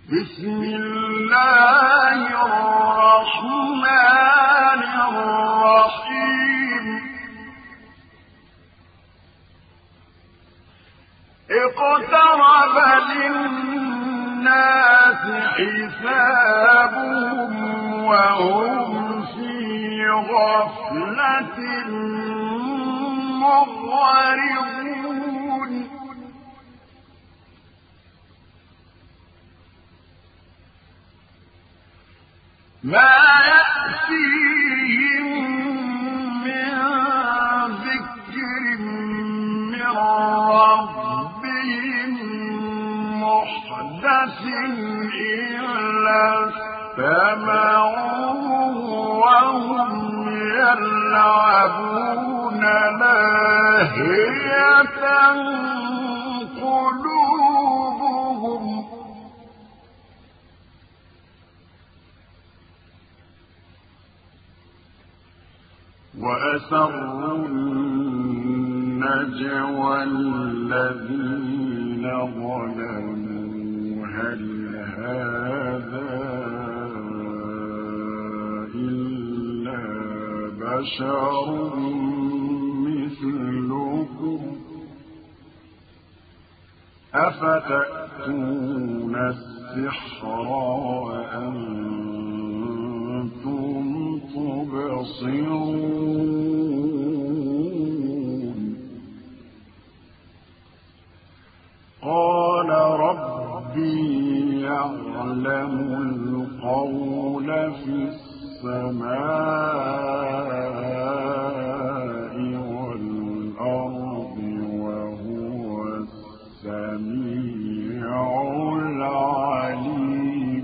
بسم الله الرحمن الرحيم اقترب للناس حسابهم وهم في غفلة معرضون ما يأتيهم من ذكر من ربهم محدث إلا استمعوه وهم يلعبون لاهية قلوبهم وأسروا النجوى الذين ظلموا هل هذا إلا بشر مثلكم أفتأتون السحر وأنتم تبصرون قال ربي يعلم القول في السماء والأرض وهو السميع العليم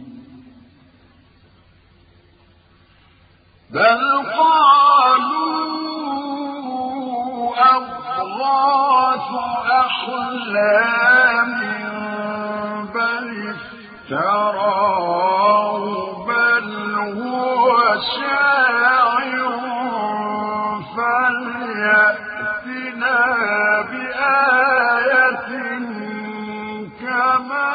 بل قالوا أضغاث أحلام بل افتراه بل هو شاعر فليأتنا بآية كما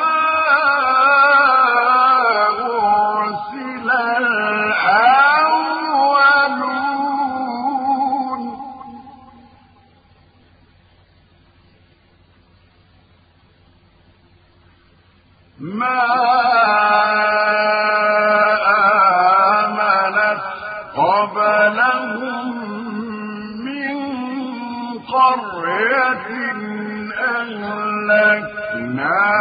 أرسل الأولون ما آمنت قبلهم من قرية أهلكناها